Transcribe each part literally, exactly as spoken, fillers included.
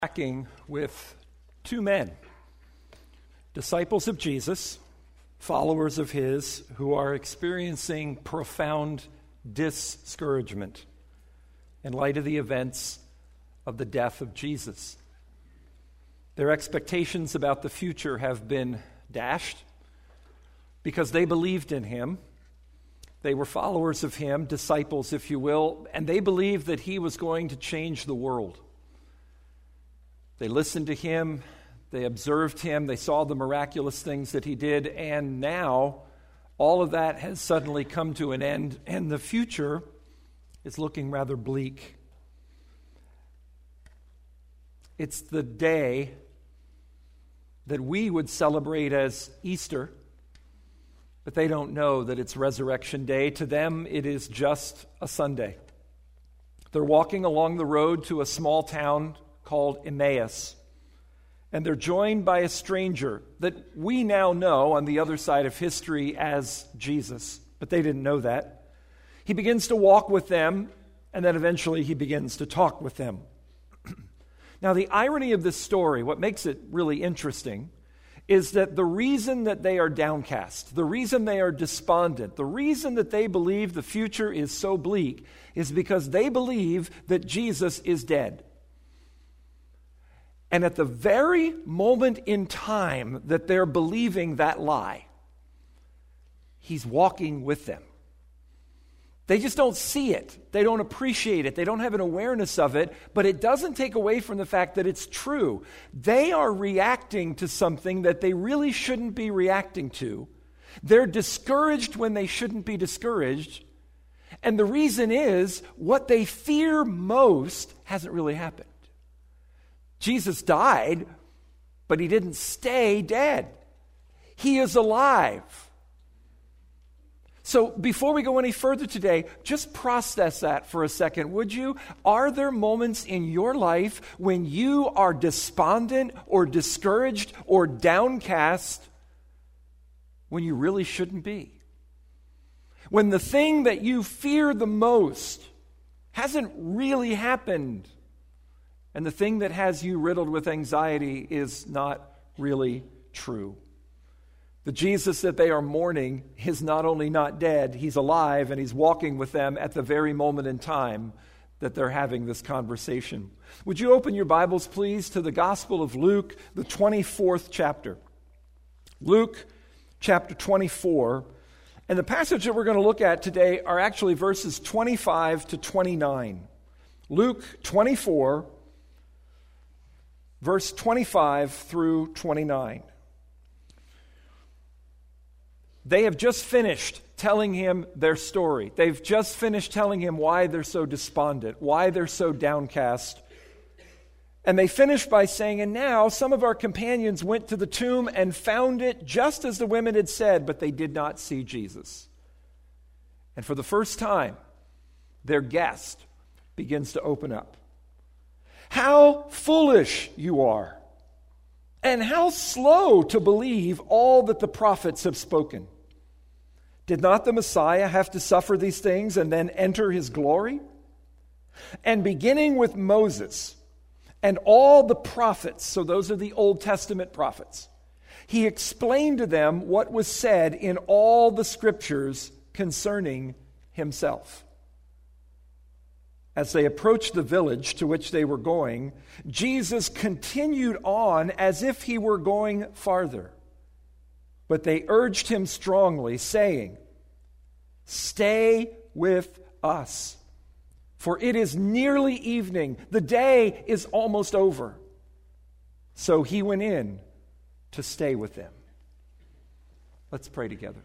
Tracking with two men, disciples of Jesus, followers of his, who are experiencing profound discouragement in light of the events of the death of Jesus. Their expectations about the future have been dashed because they believed in him. They were followers of him, disciples, if you will, and they believed that he was going to change the world. They listened to him, they observed him, they saw the miraculous things that he did, and now all of that has suddenly come to an end, and the future is looking rather bleak. It's the day that we would celebrate as Easter, but they don't know that it's Resurrection Day. To them, it is just a Sunday. They're walking along the road to a small town called Emmaus, and they're joined by a stranger that we now know on the other side of history as Jesus, but they didn't know that. He begins to walk with them, and then eventually he begins to talk with them. Now, the irony of this story, what makes it really interesting, is that the reason that they are downcast, the reason they are despondent, the reason that they believe the future is so bleak is because they believe that Jesus is dead. And at the very moment in time that they're believing that lie, he's walking with them. They just don't see it. They don't appreciate it. They don't have an awareness of it, but it doesn't take away from the fact that it's true. They are reacting to something that they really shouldn't be reacting to. They're discouraged when they shouldn't be discouraged. And the reason is what they fear most hasn't really happened. Jesus died, but he didn't stay dead. He is alive. So before we go any further today, just process that for a second, would you? Are there moments in your life when you are despondent or discouraged or downcast when you really shouldn't be? When the thing that you fear the most hasn't really happened, and the thing that has you riddled with anxiety is not really true. The Jesus that they are mourning is not only not dead, he's alive, and he's walking with them at the very moment in time that they're having this conversation. Would you open your Bibles, please, to the Gospel of Luke, the twenty-fourth chapter. Luke chapter twenty-four. And the passage that we're going to look at today are actually verses twenty-five to twenty-nine. Luke twenty-four, verse twenty-five through twenty-nine. They have just finished telling him their story. They've just finished telling him why they're so despondent, why they're so downcast. And they finish by saying, and now some of our companions went to the tomb and found it just as the women had said, but they did not see Jesus. And for the first time, their guest begins to open up. How foolish you are, and how slow to believe all that the prophets have spoken. Did not the Messiah have to suffer these things and then enter his glory? And beginning with Moses and all the prophets, so those are the Old Testament prophets, he explained to them what was said in all the scriptures concerning himself. As they approached the village to which they were going, Jesus continued on as if he were going farther. But they urged him strongly, saying, "Stay with us, for it is nearly evening. The day is almost over." So he went in to stay with them. Let's pray together.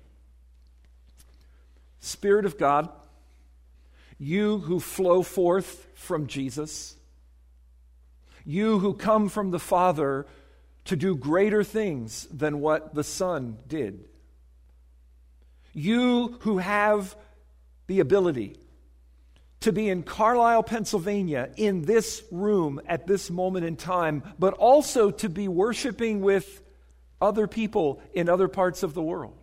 Spirit of God, you who flow forth from Jesus, you who come from the Father to do greater things than what the Son did, you who have the ability to be in Carlisle, Pennsylvania, in this room at this moment in time, but also to be worshiping with other people in other parts of the world.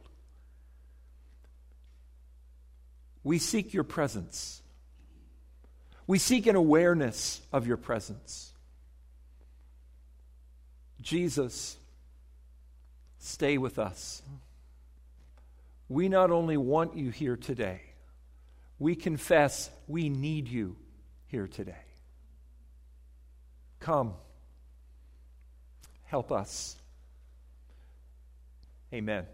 We seek your presence. We seek an awareness of your presence. Jesus, stay with us. We not only want you here today, we confess we need you here today. Come, help us. Amen.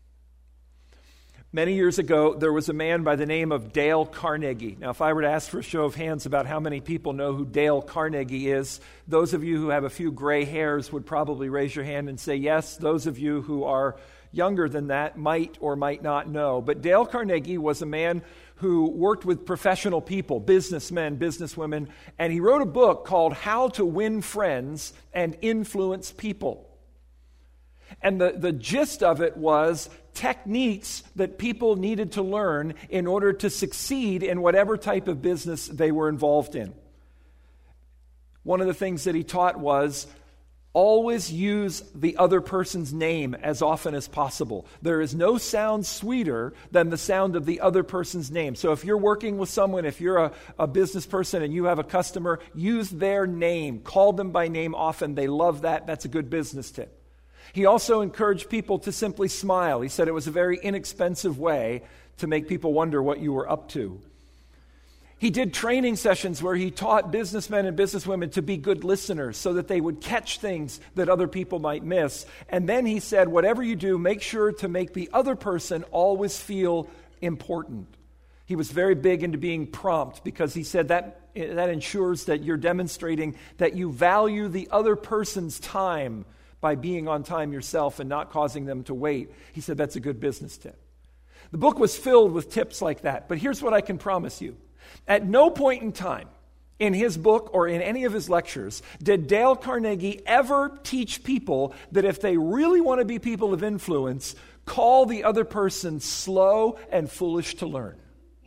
Many years ago, there was a man by the name of Dale Carnegie. Now, if I were to ask for a show of hands about how many people know who Dale Carnegie is, those of you who have a few gray hairs would probably raise your hand and say yes. Those of you who are younger than that might or might not know. But Dale Carnegie was a man who worked with professional people, businessmen, businesswomen, and he wrote a book called How to Win Friends and Influence People. And the, the gist of it was techniques that people needed to learn in order to succeed in whatever type of business they were involved in. One of the things that he taught was always use the other person's name as often as possible. There is no sound sweeter than the sound of the other person's name. So if you're working with someone, if you're a, a business person and you have a customer, use their name. Call them by name often. They love that. That's a good business tip. He also encouraged people to simply smile. He said it was a very inexpensive way to make people wonder what you were up to. He did training sessions where he taught businessmen and businesswomen to be good listeners so that they would catch things that other people might miss. And then he said, whatever you do, make sure to make the other person always feel important. He was very big into being prompt because he said that that ensures that you're demonstrating that you value the other person's time by being on time yourself and not causing them to wait. He said that's a good business tip. The book was filled with tips like that, but here's what I can promise you. At no point in time in his book or in any of his lectures did Dale Carnegie ever teach people that if they really want to be people of influence, call the other person slow and foolish to learn.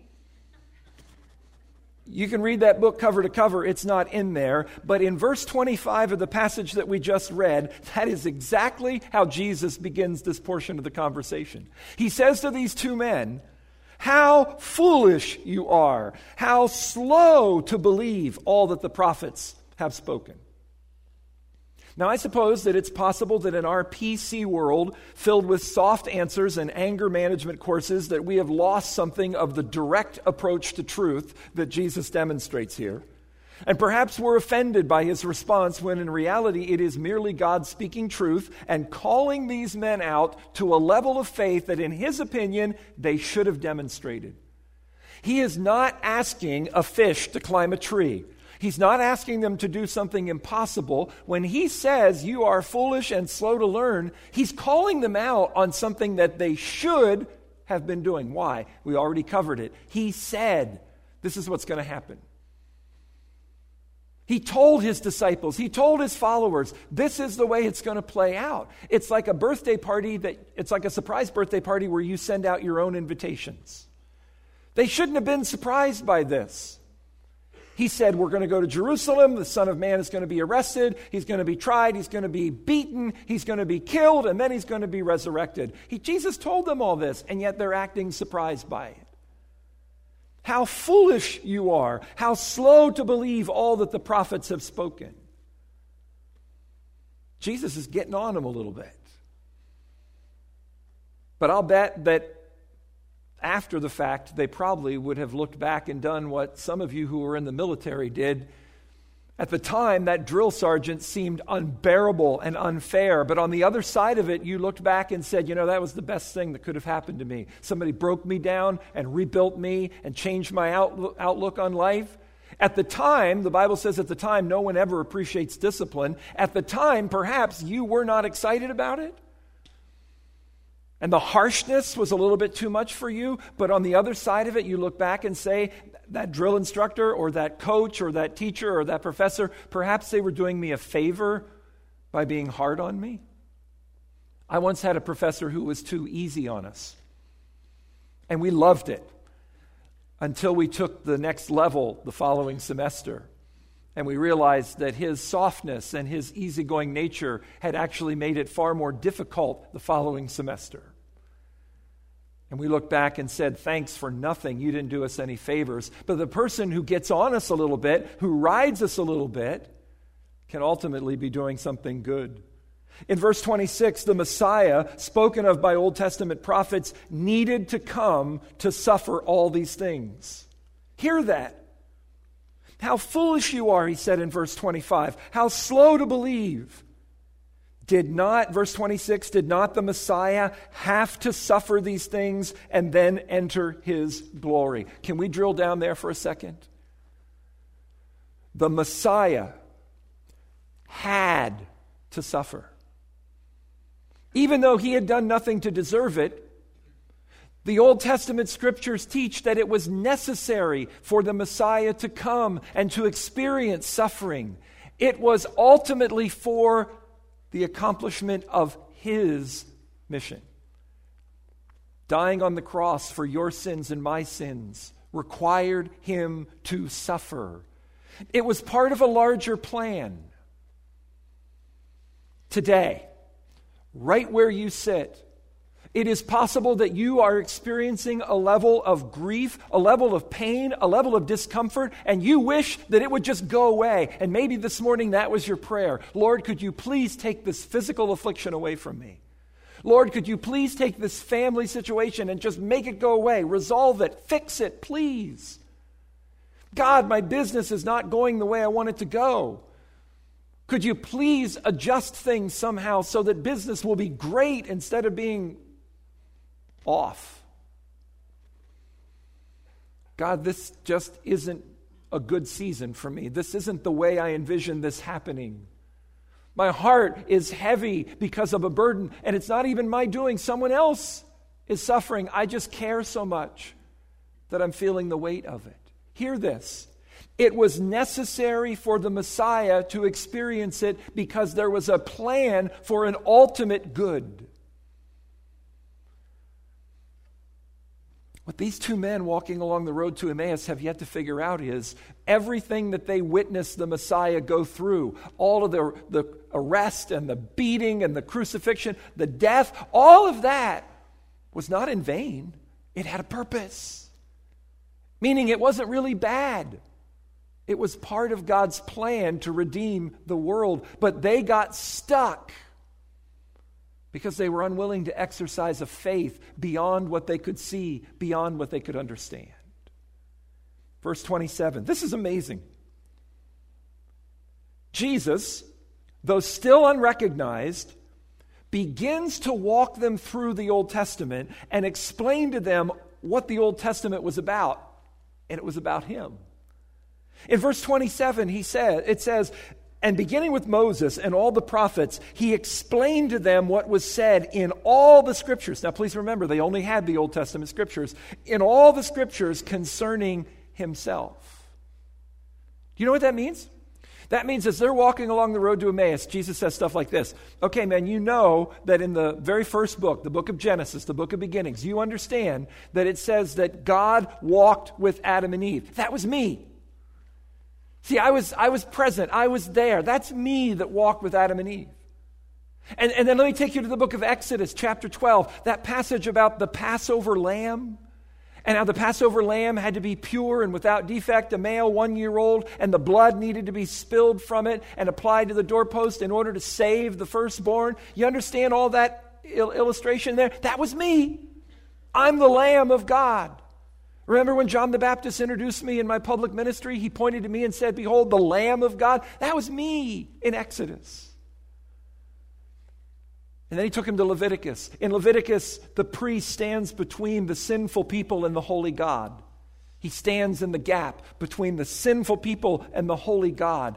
You can read that book cover to cover. It's not in there. But in verse twenty-five of the passage that we just read, that is exactly how Jesus begins this portion of the conversation. He says to these two men, how foolish you are, how slow to believe all that the prophets have spoken. Now, I suppose that it's possible that in our P C world, filled with soft answers and anger management courses, that we have lost something of the direct approach to truth that Jesus demonstrates here. And perhaps we're offended by his response when in reality it is merely God speaking truth and calling these men out to a level of faith that in his opinion they should have demonstrated. He is not asking a fish to climb a tree. He's not asking them to do something impossible. When he says you are foolish and slow to learn, he's calling them out on something that they should have been doing. Why? We already covered it. He said, this is what's going to happen. He told his disciples, he told his followers, this is the way it's going to play out. It's like a birthday party that, it's like a surprise birthday party where you send out your own invitations. They shouldn't have been surprised by this. He said, we're going to go to Jerusalem. The Son of Man is going to be arrested. He's going to be tried. He's going to be beaten. He's going to be killed. And then he's going to be resurrected. He, Jesus told them all this, and yet they're acting surprised by it. How foolish you are. How slow to believe all that the prophets have spoken. Jesus is getting on them a little bit. But I'll bet that after the fact, they probably would have looked back and done what some of you who were in the military did. At the time, that drill sergeant seemed unbearable and unfair. But on the other side of it, you looked back and said, you know, that was the best thing that could have happened to me. Somebody broke me down and rebuilt me and changed my outlook, outlook on life. At the time, the Bible says at the time, no one ever appreciates discipline. At the time, perhaps you were not excited about it. And the harshness was a little bit too much for you, but on the other side of it, you look back and say, that drill instructor or that coach or that teacher or that professor, perhaps they were doing me a favor by being hard on me. I once had a professor who was too easy on us, and we loved it until we took the next level the following semester. And we realized that his softness and his easygoing nature had actually made it far more difficult the following semester. And we looked back and said, thanks for nothing. You didn't do us any favors. But the person who gets on us a little bit, who rides us a little bit, can ultimately be doing something good. In verse twenty-six, the Messiah, spoken of by Old Testament prophets, needed to come to suffer all these things. Hear that. How foolish you are, he said in verse twenty-five. How slow to believe. Did not, verse twenty-six, did not the Messiah have to suffer these things and then enter his glory? Can we drill down there for a second? The Messiah had to suffer. Even though he had done nothing to deserve it, the Old Testament scriptures teach that it was necessary for the Messiah to come and to experience suffering. It was ultimately for the accomplishment of his mission. Dying on the cross for your sins and my sins required him to suffer. It was part of a larger plan. Today, right where you sit, it is possible that you are experiencing a level of grief, a level of pain, a level of discomfort, and you wish that it would just go away. And maybe this morning that was your prayer. Lord, could you please take this physical affliction away from me? Lord, could you please take this family situation and just make it go away? Resolve it. Fix it, please. God, my business is not going the way I want it to go. Could you please adjust things somehow so that business will be great instead of being off? God, this just isn't a good season for me. This isn't the way I envision this happening. My heart is heavy because of a burden, and it's not even my doing. Someone else is suffering. I just care so much that I'm feeling the weight of it. Hear this. It was necessary for the Messiah to experience it because there was a plan for an ultimate good. What these two men walking along the road to Emmaus have yet to figure out is everything that they witnessed the Messiah go through, all of the, the arrest and the beating and the crucifixion, the death, all of that was not in vain. It had a purpose. Meaning it wasn't really bad. It was part of God's plan to redeem the world. But they got stuck because they were unwilling to exercise a faith beyond what they could see, beyond what they could understand. Verse twenty-seven. This is amazing. Jesus, though still unrecognized, begins to walk them through the Old Testament and explain to them what the Old Testament was about. And it was about him. In verse twenty-seven, he said, it says, and beginning with Moses and all the prophets, he explained to them what was said in all the scriptures. Now, please remember, they only had the Old Testament scriptures. In all the scriptures concerning himself. Do you know what that means? That means as they're walking along the road to Emmaus, Jesus says stuff like this. Okay, man, you know that in the very first book, the book of Genesis, the book of beginnings, you understand that it says that God walked with Adam and Eve. That was me. See, I was I was present. I was there. That's me that walked with Adam and Eve. And, and then let me take you to the book of Exodus, chapter twelve, that passage about the Passover lamb, and how the Passover lamb had to be pure and without defect, a male one-year-old, and the blood needed to be spilled from it and applied to the doorpost in order to save the firstborn. You understand all that il- illustration there? That was me. I'm the Lamb of God. Remember when John the Baptist introduced me in my public ministry? He pointed to me and said, "Behold, the Lamb of God." That was me in Exodus. And then he took him to Leviticus. In Leviticus, the priest stands between the sinful people and the holy God. He stands in the gap between the sinful people and the holy God.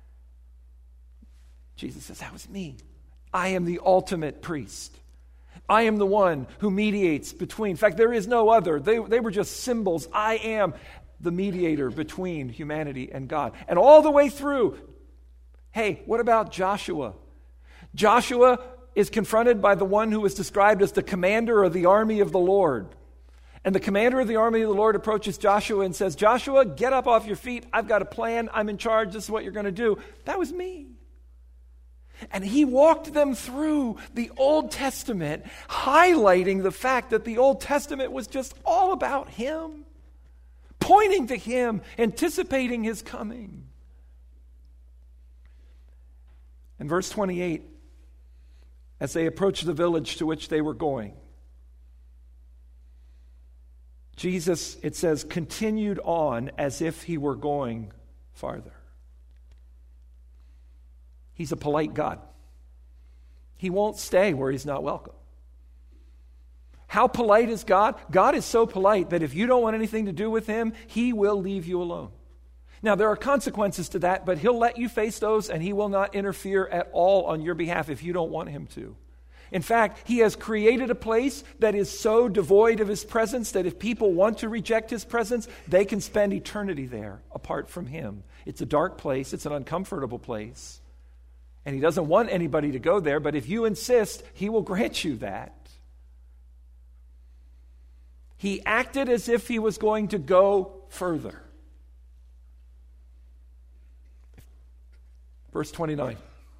Jesus says, that was me. I am the ultimate priest. I am the one who mediates between. In fact, there is no other. They, they were just symbols. I am the mediator between humanity and God. And all the way through, hey, what about Joshua? Joshua is confronted by the one who is described as the commander of the army of the Lord. And the commander of the army of the Lord approaches Joshua and says, "Joshua, get up off your feet. I've got a plan. I'm in charge. This is what you're going to do." That was me. And he walked them through the Old Testament, highlighting the fact that the Old Testament was just all about him, pointing to him, anticipating his coming. In verse twenty-eight, as they approached the village to which they were going, Jesus, it says, continued on as if he were going farther. He's a polite God. He won't stay where he's not welcome. How polite is God? God is so polite that if you don't want anything to do with him, he will leave you alone. Now, there are consequences to that, but he'll let you face those, and he will not interfere at all on your behalf if you don't want him to. In fact, he has created a place that is so devoid of his presence that if people want to reject his presence, they can spend eternity there apart from him. It's a dark place. It's an uncomfortable place. And he doesn't want anybody to go there, but if you insist, he will grant you that. He acted as if he was going to go further. Verse twenty-nine.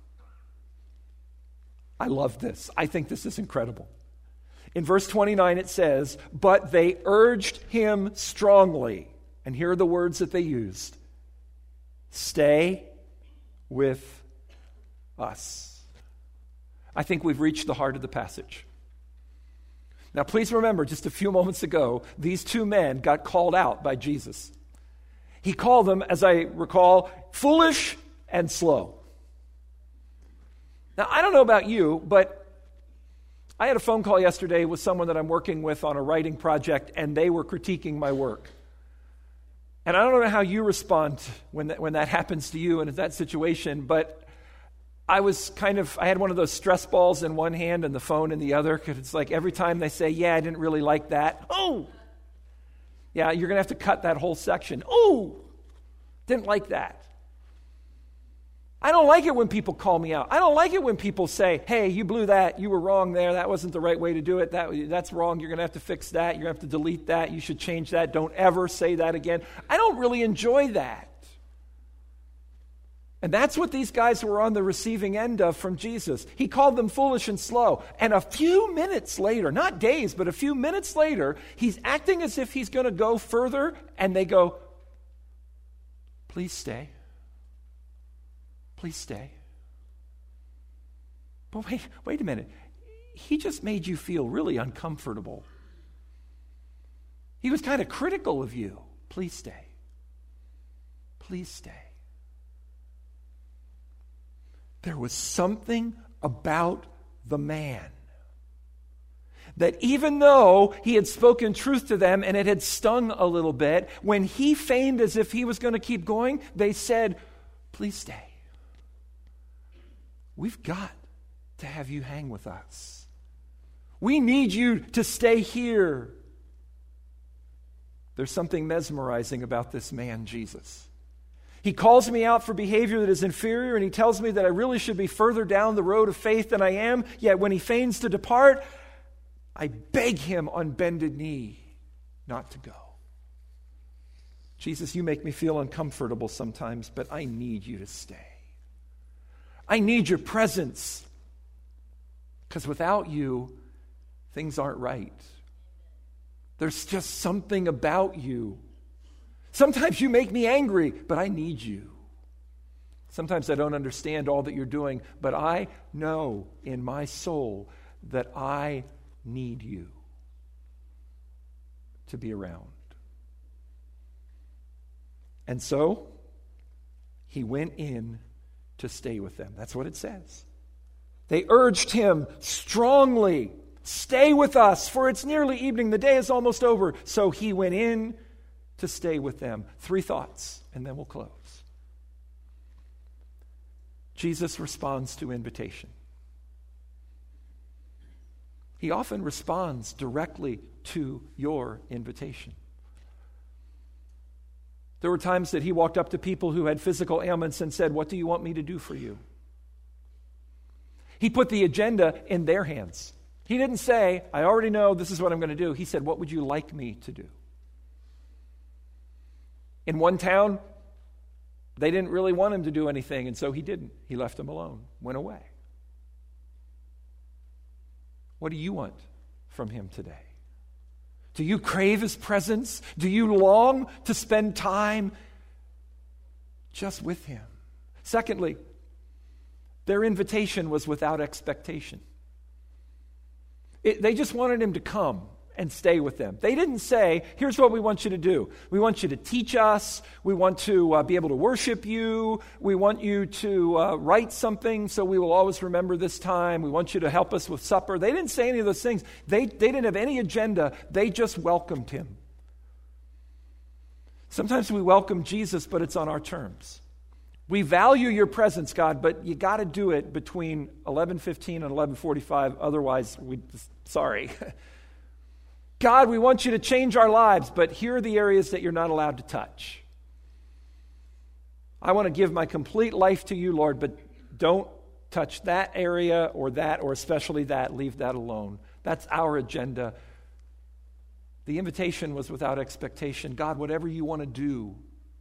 I love this. I think this is incredible. In verse twenty-nine it says, but they urged him strongly. And here are the words that they used. Stay with us. I think we've reached the heart of the passage. Now, please remember, just a few moments ago, these two men got called out by Jesus. He called them, as I recall, foolish and slow. Now, I don't know about you, but I had a phone call yesterday with someone that I'm working with on a writing project, and they were critiquing my work. And I don't know how you respond when that, when that happens to you and in that situation, but I was kind of, I had one of those stress balls in one hand and the phone in the other, because it's like every time they say, yeah, I didn't really like that. Oh! Yeah, you're going to have to cut that whole section. Oh! Didn't like that. I don't like it when people call me out. I don't like it when people say, hey, you blew that. You were wrong there. That wasn't the right way to do it. That, that's wrong. You're going to have to fix that. You're going to have to delete that. You should change that. Don't ever say that again. I don't really enjoy that. And that's what these guys were on the receiving end of from Jesus. He called them foolish and slow. And a few minutes later, not days, but a few minutes later, he's acting as if he's going to go further, and they go, please stay. Please stay. But wait, wait a minute. He just made you feel really uncomfortable. He was kind of critical of you. Please stay. Please stay. There was something about the man that even though he had spoken truth to them and it had stung a little bit, when he feigned as if he was going to keep going, they said, please stay. We've got to have you hang with us. We need you to stay here. There's something mesmerizing about this man, Jesus. He calls me out for behavior that is inferior, and he tells me that I really should be further down the road of faith than I am. Yet when he feigns to depart, I beg him on bended knee not to go. Jesus, you make me feel uncomfortable sometimes, but I need you to stay. I need your presence, because without you, things aren't right. There's just something about you. Sometimes you make me angry, but I need you. Sometimes I don't understand all that you're doing, but I know in my soul that I need you to be around. And so, he went in to stay with them. That's what it says. They urged him strongly, stay with us, for it's nearly evening. The day is almost over. So he went in to stay with them. Three thoughts, and then we'll close. Jesus responds to invitation. He often responds directly to your invitation. There were times that he walked up to people who had physical ailments and said, what do you want me to do for you? He put the agenda in their hands. He didn't say, I already know this is what I'm going to do. He said, what would you like me to do? In one town, they didn't really want him to do anything, and so he didn't. He left them alone, went away. What do you want from him today? Do you crave his presence? Do you long to spend time just with him? Secondly, their invitation was without expectation. It, they just wanted him to come and stay with them. They didn't say, here's what we want you to do. We want you to teach us. We want to uh, be able to worship you. We want you to uh, write something so we will always remember this time. We want you to help us with supper. They didn't say any of those things. They, they didn't have any agenda. They just welcomed him. Sometimes we welcome Jesus, but it's on our terms. We value your presence, God, but you got to do it between eleven fifteen and eleven forty-five. Otherwise, we sorry. God, we want you to change our lives, but here are the areas that you're not allowed to touch. I want to give my complete life to you, Lord, but don't touch that area or that, or especially that. Leave that alone. That's our agenda. The invitation was without expectation. God, whatever you want to do,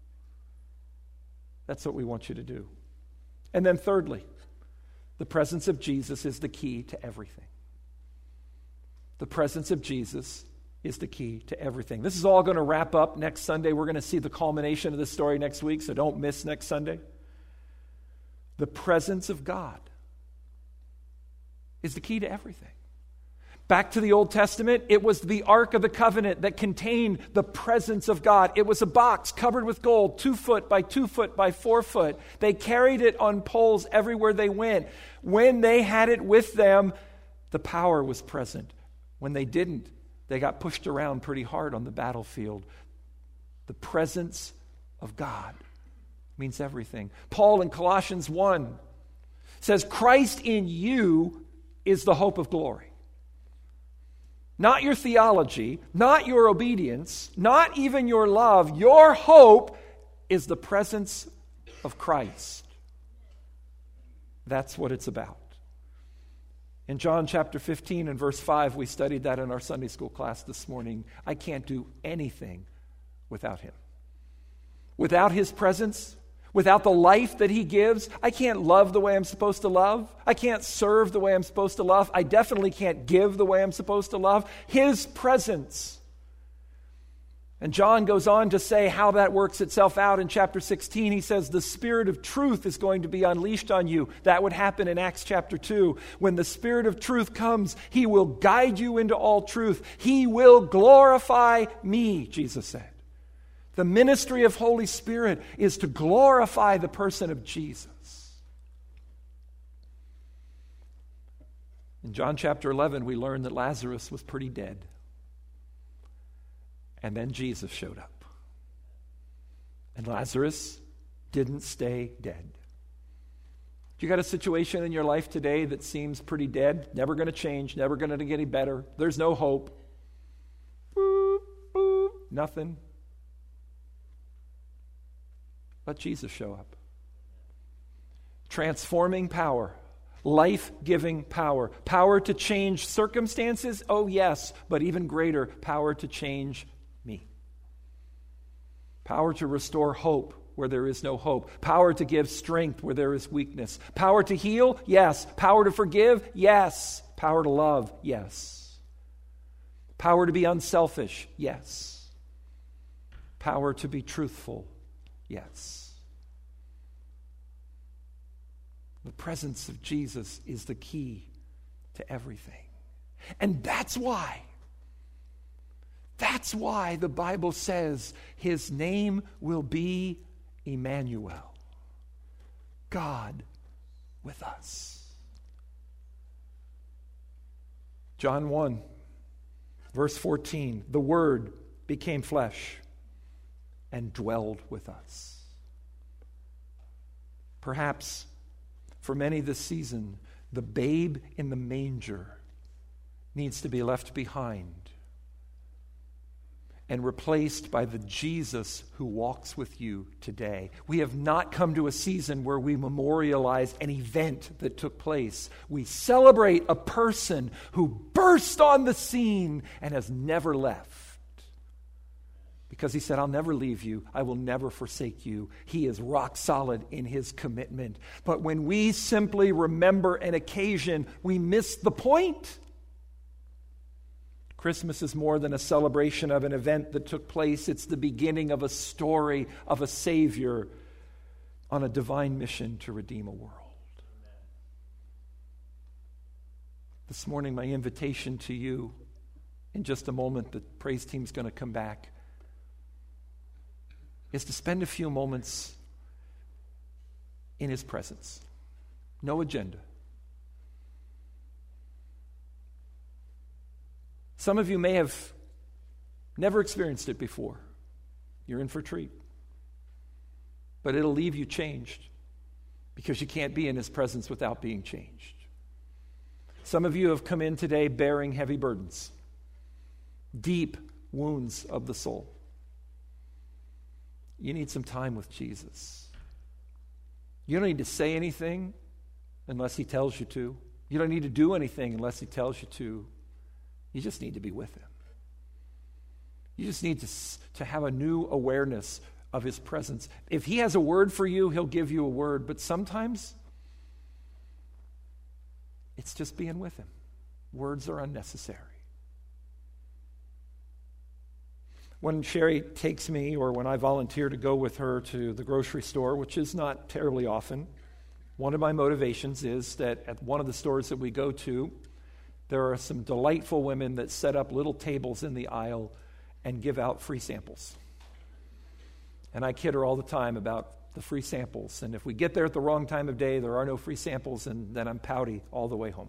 that's what we want you to do. And then thirdly, the presence of Jesus is the key to everything. The presence of Jesus is the key to everything. This is all going to wrap up next Sunday. We're going to see the culmination of this story next week, so don't miss next Sunday. The presence of God is the key to everything. Back to the Old Testament, it was the Ark of the Covenant that contained the presence of God. It was a box covered with gold, two foot by two foot by four foot. They carried it on poles everywhere they went. When they had it with them, the power was present. When they didn't, they got pushed around pretty hard on the battlefield. The presence of God means everything. Paul in Colossians one says, Christ in you is the hope of glory. Not your theology, not your obedience, not even your love. Your hope is the presence of Christ. That's what it's about. In John chapter fifteen and verse five, we studied that in our Sunday school class this morning. I can't do anything without him. Without his presence, without the life that he gives, I can't love the way I'm supposed to love. I can't serve the way I'm supposed to love. I definitely can't give the way I'm supposed to love. His presence. And John goes on to say how that works itself out in chapter sixteen. He says, the Spirit of truth is going to be unleashed on you. That would happen in Acts chapter two. When the Spirit of truth comes, he will guide you into all truth. He will glorify me, Jesus said. The ministry of Holy Spirit is to glorify the person of Jesus. In John chapter eleven, we learn that Lazarus was pretty dead. And then Jesus showed up. And Lazarus didn't stay dead. You got a situation in your life today that seems pretty dead, never going to change, never going to get any better. There's no hope. Boop, boop, nothing. Let Jesus show up. Transforming power, life-giving power, power to change circumstances, oh yes, but even greater, power to change me. Power to restore hope where there is no hope. Power to give strength where there is weakness. Power to heal, yes. Power to forgive, yes. Power to love, yes. Power to be unselfish, yes. Power to be truthful, yes. The presence of Jesus is the key to everything. And that's why, that's why the Bible says his name will be Emmanuel, God with us. John one, verse fourteen, the Word became flesh and dwelled with us. Perhaps for many this season, the babe in the manger needs to be left behind and replaced by the Jesus who walks with you today. We have not come to a season where we memorialize an event that took place. We celebrate a person who burst on the scene and has never left. Because he said, I'll never leave you. I will never forsake you. He is rock solid in his commitment. But when we simply remember an occasion, we miss the point. Christmas is more than a celebration of an event that took place. It's the beginning of a story of a Savior on a divine mission to redeem a world. This morning, my invitation to you, in just a moment, the praise team's going to come back, is to spend a few moments in his presence. No agenda. Some of you may have never experienced it before. You're in for a treat. But it'll leave you changed because you can't be in his presence without being changed. Some of you have come in today bearing heavy burdens, deep wounds of the soul. You need some time with Jesus. You don't need to say anything unless he tells you to. You don't need to do anything unless he tells you to. You just need to be with him. You just need to, to have a new awareness of his presence. If he has a word for you, he'll give you a word. But sometimes it's just being with him. Words are unnecessary. When Sherry takes me, or when I volunteer to go with her to the grocery store, which is not terribly often, one of my motivations is that at one of the stores that we go to, there are some delightful women that set up little tables in the aisle and give out free samples. And I kid her all the time about the free samples. And if we get there at the wrong time of day, there are no free samples, and then I'm pouty all the way home.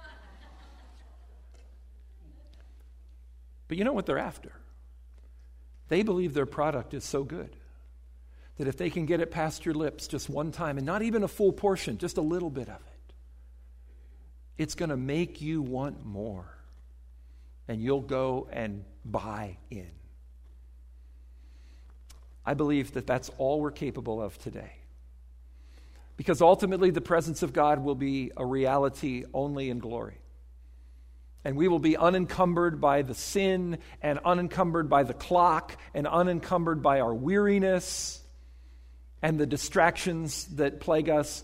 But you know what they're after? They believe their product is so good that if they can get it past your lips just one time, and not even a full portion, just a little bit of it, it's going to make you want more. And you'll go and buy in. I believe that that's all we're capable of today. Because ultimately the presence of God will be a reality only in glory. And we will be unencumbered by the sin, and unencumbered by the clock, and unencumbered by our weariness and the distractions that plague us.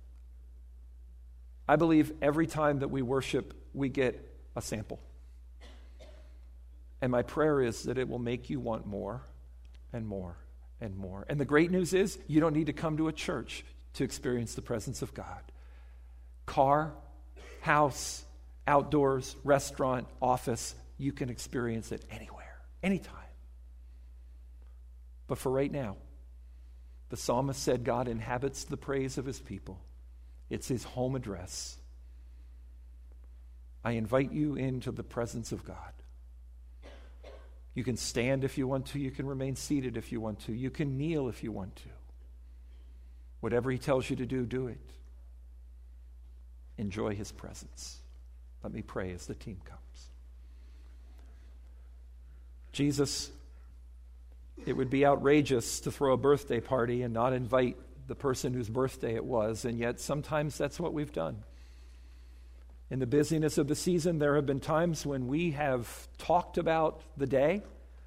I believe every time that we worship, we get a sample. And my prayer is that it will make you want more and more and more. And the great news is, you don't need to come to a church to experience the presence of God. Car, house, outdoors, restaurant, office, you can experience it anywhere, anytime. But for right now, the psalmist said God inhabits the praise of his people. It's his home address. I invite you into the presence of God. You can stand if you want to. You can remain seated if you want to. You can kneel if you want to. Whatever he tells you to do, do it. Enjoy his presence. Let me pray as the team comes. Jesus, it would be outrageous to throw a birthday party and not invite the person whose birthday it was, and yet sometimes that's what we've done. In the busyness of the season, there have been times when we have talked about the day,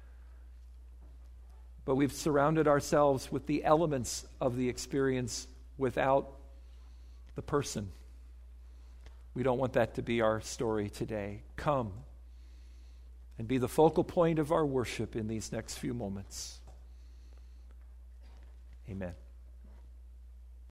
but we've surrounded ourselves with the elements of the experience without the person. We don't want that to be our story today. Come and be the focal point of our worship in these next few moments. Amen.